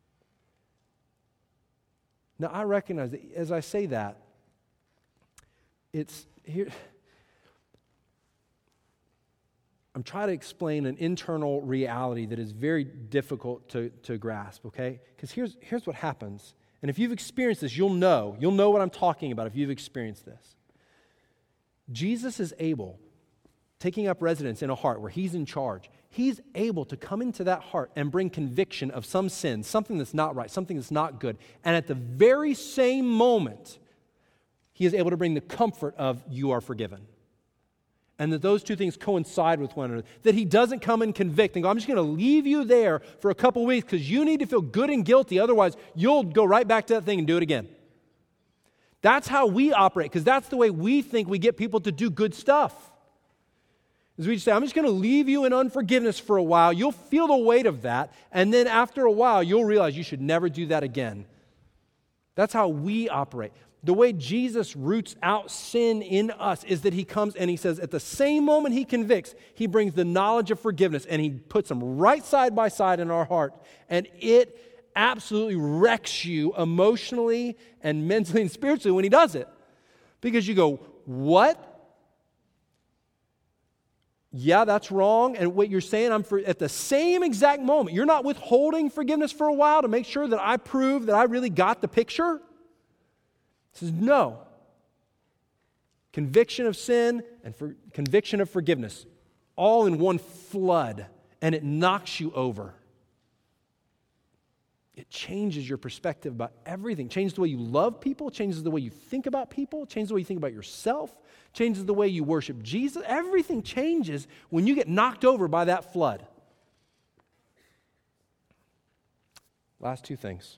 Now, I recognize that as I say that, it's here. I'm trying to explain an internal reality that is very difficult to grasp, okay? Because here's what happens. And if you've experienced this, you'll know what I'm talking about if you've experienced this. Jesus is able, taking up residence in a heart where He's in charge, He's able to come into that heart and bring conviction of some sin, something that's not right, something that's not good. And at the very same moment, He is able to bring the comfort of you are forgiven. And that those two things coincide with one another. That He doesn't come and convict and go, I'm just going to leave you there for a couple weeks because you need to feel good and guilty. Otherwise, you'll go right back to that thing and do it again. That's how we operate because that's the way we think we get people to do good stuff. Is we just say, I'm just going to leave you in unforgiveness for a while. You'll feel the weight of that. And then after a while, you'll realize you should never do that again. That's how we operate. The way Jesus roots out sin in us is that He comes and He says at the same moment He convicts, He brings the knowledge of forgiveness and He puts them right side by side in our heart. And it absolutely wrecks you emotionally and mentally and spiritually when He does it. Because you go, what? Yeah, that's wrong. And what you're saying, at the same exact moment, you're not withholding forgiveness for a while to make sure that I prove that I really got the picture. He says, no. Conviction of sin and conviction of forgiveness, all in one flood, and it knocks you over. it changes your perspective about everything. It changes the way you love people, changes the way you think about people, changes the way you think about yourself, changes the way you worship Jesus. Everything changes when you get knocked over by that flood. Last two things.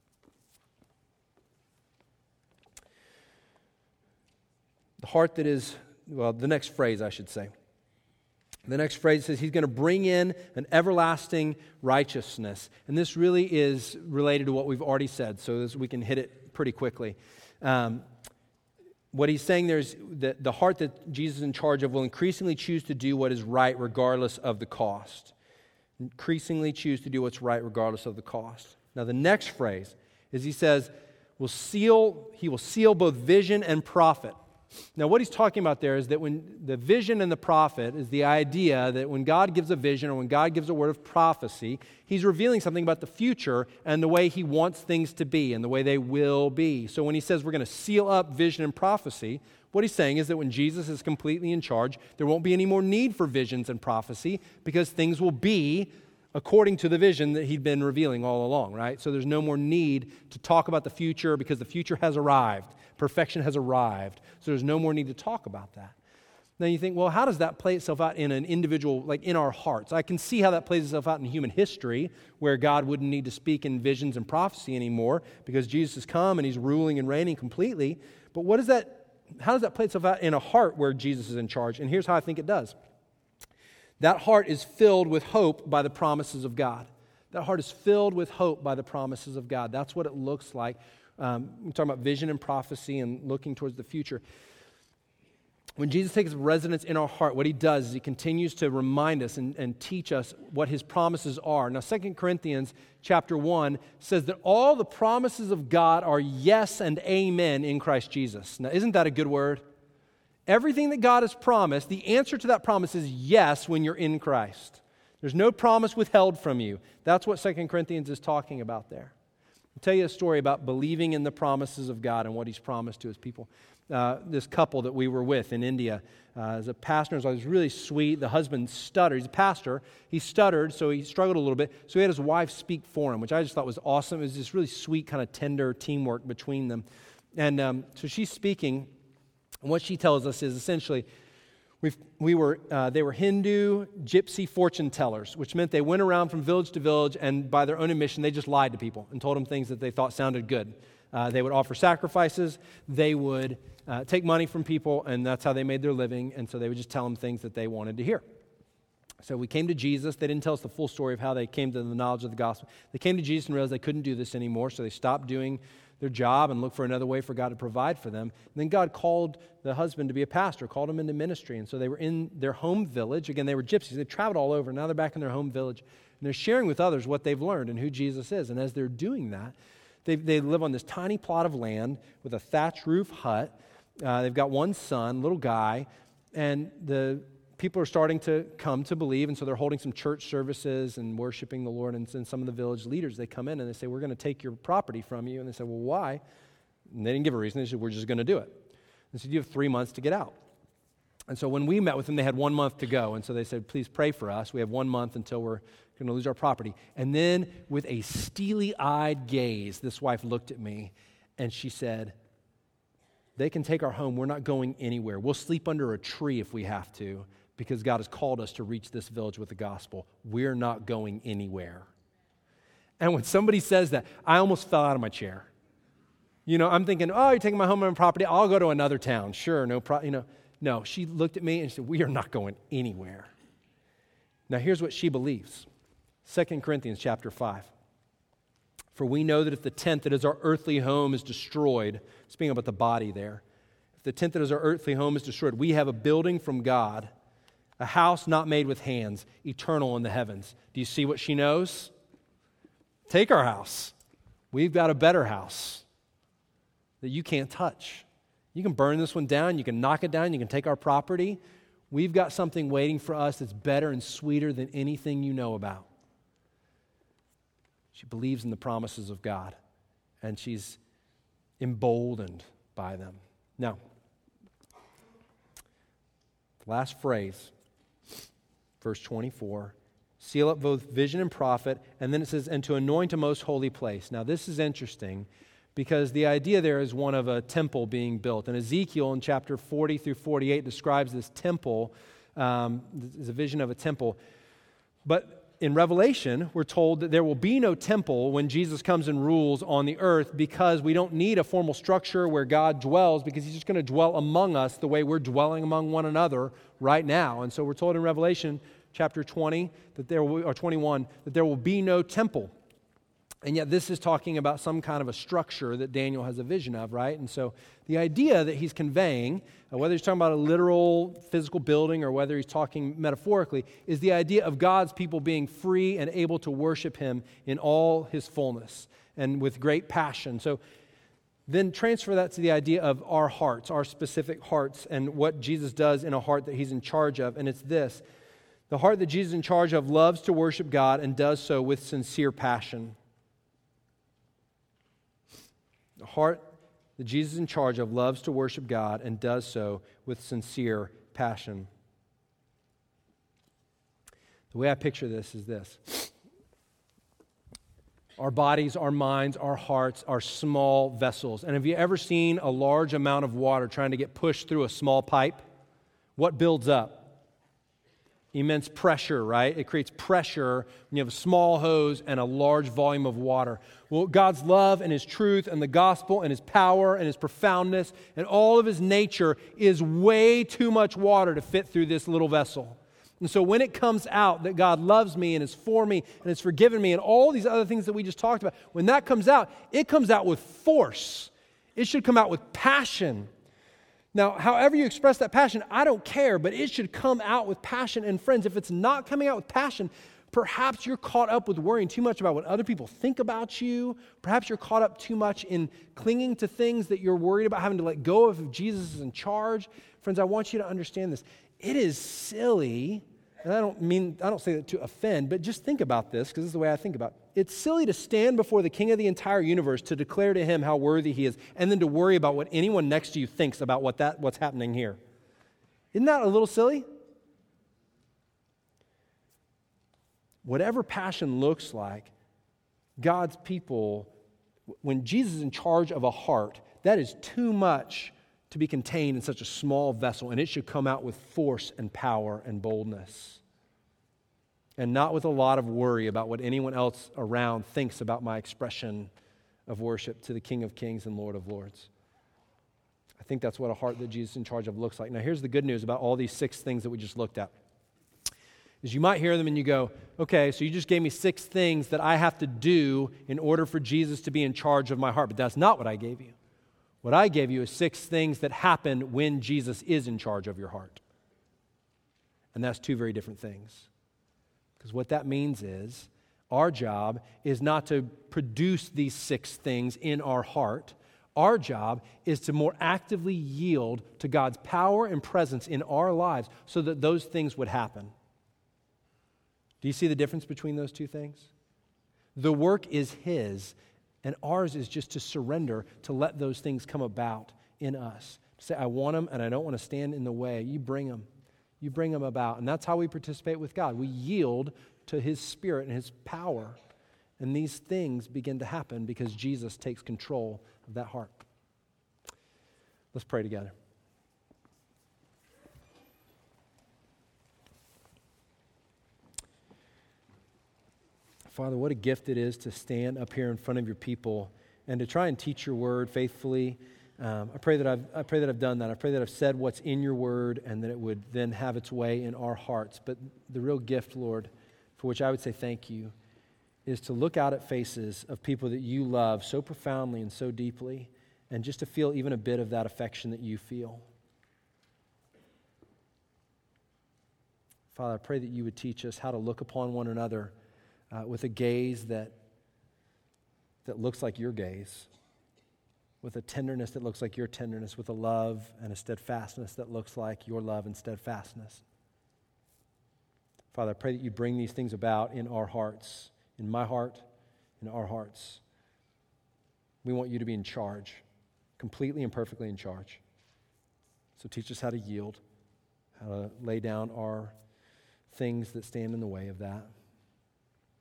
The heart that is, well, the next phrase I should say. The next phrase says he's going to bring in an everlasting righteousness. And this really is related to what we've already said, so we can hit it pretty quickly. What he's saying there is that the heart that Jesus is in charge of will increasingly choose to do what is right regardless of the cost. Increasingly choose to do what's right regardless of the cost. Now the next phrase is he says, he will seal both vision and prophet. Now, what he's talking about there is that when the vision and the prophet is the idea that when God gives a vision or when God gives a word of prophecy, he's revealing something about the future and the way he wants things to be and the way they will be. So when he says we're going to seal up vision and prophecy, what he's saying is that when Jesus is completely in charge, there won't be any more need for visions and prophecy because things will be according to the vision that he'd been revealing all along, right? So there's no more need to talk about the future because the future has arrived. Perfection has arrived. So there's no more need to talk about that. Then you think, well, how does that play itself out in an individual, like in our hearts? I can see how that plays itself out in human history, where God wouldn't need to speak in visions and prophecy anymore because Jesus has come and he's ruling and reigning completely. But how does that play itself out in a heart where Jesus is in charge? And here's how I think it does. That heart is filled with hope by the promises of God. That heart is filled with hope by the promises of God. That's what it looks like. We're talking about vision and prophecy and looking towards the future. When Jesus takes residence in our heart, what he does is he continues to remind us and teach us what his promises are. Now, 2 Corinthians chapter 1 says that all the promises of God are yes and amen in Christ Jesus. Now, isn't that a good word? Everything that God has promised, the answer to that promise is yes when you're in Christ. There's no promise withheld from you. That's what 2 Corinthians is talking about there. I'll tell you a story about believing in the promises of God and what he's promised to his people. This couple that we were with in India as a pastor, was really sweet. The husband stuttered. He's a pastor. He stuttered, so he struggled a little bit. So he had his wife speak for him, which I just thought was awesome. It was this really sweet, kind of tender teamwork between them. And so she's speaking, and what she tells us is essentially, they were Hindu gypsy fortune tellers, which meant they went around from village to village, and by their own admission, they just lied to people and told them things that they thought sounded good. They would offer sacrifices, they would take money from people, and that's how they made their living, and so they would just tell them things that they wanted to hear. So we came to Jesus. They didn't tell us the full story of how they came to the knowledge of the gospel. They came to Jesus and realized they couldn't do this anymore, so they stopped doing their job and looked for another way for God to provide for them. And then God called the husband to be a pastor, called him into ministry, and so they were in their home village. Again, they were gypsies. They traveled all over. Now they're back in their home village, and they're sharing with others what they've learned and who Jesus is. And as they're doing that, they live on this tiny plot of land with a thatch roof hut. They've got one son, little guy, and the people are starting to come to believe, and so they're holding some church services and worshiping the Lord, and some of the village leaders, they come in and they say, we're going to take your property from you. And they say, well, why? And they didn't give a reason. They said, we're just going to do it. And so you have 3 months to get out. And so when we met with them, they had 1 month to go. And so they said, please pray for us. We have 1 month until we're going to lose our property. And then with a steely-eyed gaze, this wife looked at me and she said, they can take our home. We're not going anywhere. We'll sleep under a tree if we have to, because God has called us to reach this village with the gospel. We're not going anywhere. And when somebody says that, I almost fell out of my chair. You know, I'm thinking, oh, you're taking my home and property. I'll go to another town. Sure, no problem. No, she looked at me and she said, we are not going anywhere. Now, here's what she believes. 2 Corinthians chapter 5. For we know that if the tent that is our earthly home is destroyed, speaking about the body there, if the tent that is our earthly home is destroyed, we have a building from God, a house not made with hands, eternal in the heavens. Do you see what she knows? Take our house. We've got a better house that you can't touch. You can burn this one down. You can knock it down. You can take our property. We've got something waiting for us that's better and sweeter than anything you know about. She believes in the promises of God, and she's emboldened by them. Now, last phrase, verse 24, seal up both vision and prophet, and then it says, and to anoint a most holy place. Now this is interesting because the idea there is one of a temple being built. And Ezekiel in chapter 40 through 48 describes this temple, is a vision of a temple. But in Revelation, we're told that there will be no temple when Jesus comes and rules on the earth because we don't need a formal structure where God dwells because he's just going to dwell among us the way we're dwelling among one another right now. And so we're told in Revelation chapter 20 that there will, or 21 that there will be no temple. And yet this is talking about some kind of a structure that Daniel has a vision of, right? And so the idea that he's conveying, whether he's talking about a literal physical building or whether he's talking metaphorically, is the idea of God's people being free and able to worship him in all his fullness and with great passion. So then transfer that to the idea of our hearts, our specific hearts, and what Jesus does in a heart that he's in charge of. And it's this: the heart that Jesus is in charge of loves to worship God and does so with sincere passion. The heart that Jesus is in charge of loves to worship God and does so with sincere passion. The way I picture this is this: our bodies, our minds, our hearts are small vessels. And have you ever seen a large amount of water trying to get pushed through a small pipe? What builds up? Immense pressure, right? It creates pressure when you have a small hose and a large volume of water. Well, God's love and his truth and the gospel and his power and his profoundness and all of his nature is way too much water to fit through this little vessel. And so when it comes out that God loves me and is for me and has forgiven me and all these other things that we just talked about, when that comes out, it comes out with force. It should come out with passion. Now, however you express that passion, I don't care, but it should come out with passion. And friends, if it's not coming out with passion, perhaps you're caught up with worrying too much about what other people think about you. Perhaps you're caught up too much in clinging to things that you're worried about having to let go of if Jesus is in charge. Friends, I want you to understand this. It is silly, and I don't say that to offend, but just think about this, because this is the way I think about it. It's silly to stand before the King of the entire universe to declare to him how worthy he is, and then to worry about what anyone next to you thinks about what's happening here. Isn't that a little silly? Whatever passion looks like, God's people, when Jesus is in charge of a heart, that is too much to be contained in such a small vessel, and it should come out with force and power and boldness, and not with a lot of worry about what anyone else around thinks about my expression of worship to the King of Kings and Lord of Lords. I think that's what a heart that Jesus is in charge of looks like. Now, here's the good news about all these 6 things that we just looked at. Is you might hear them and you go, okay, so you just gave me 6 things that I have to do in order for Jesus to be in charge of my heart, but that's not what I gave you. What I gave you is 6 things that happen when Jesus is in charge of your heart. And that's 2 very different things. Because what that means is our job is not to produce these 6 things in our heart. Our job is to more actively yield to God's power and presence in our lives so that those things would happen. Do you see the difference between those 2 things? The work is his, and ours is just to surrender, to let those things come about in us. To say, I want them, and I don't want to stand in the way. You bring them. You bring them about. And that's how we participate with God. We yield to his Spirit and his power. And these things begin to happen because Jesus takes control of that heart. Let's pray together. Father, what a gift it is to stand up here in front of your people and to try and teach your word faithfully. I pray that I've done that. I pray that I've said what's in your word and that it would then have its way in our hearts. But the real gift, Lord, for which I would say thank you, is to look out at faces of people that you love so profoundly and so deeply, and just to feel even a bit of that affection that you feel. Father, I pray that you would teach us how to look upon one another with a gaze that looks like your gaze, with a tenderness that looks like your tenderness, with a love and a steadfastness that looks like your love and steadfastness. Father, I pray that you bring these things about in our hearts, in my heart, in our hearts. We want you to be in charge, completely and perfectly in charge. So teach us how to yield, how to lay down our things that stand in the way of that.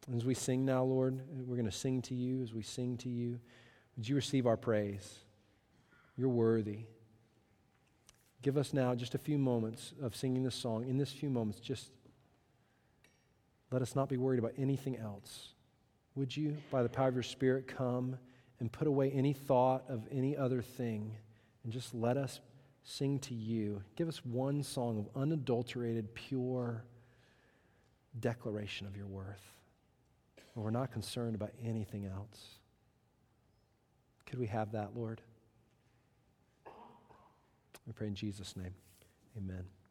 As we sing now, Lord, we're going to sing to you. As we sing to you, would you receive our praise? You're worthy. Give us now just a few moments of singing this song. In this few moments, just let us not be worried about anything else. Would you, by the power of your Spirit, come and put away any thought of any other thing and just let us sing to you. Give us one song of unadulterated, pure declaration of your worth. We're not concerned about anything else. Could we have that, Lord? We pray in Jesus' name. Amen.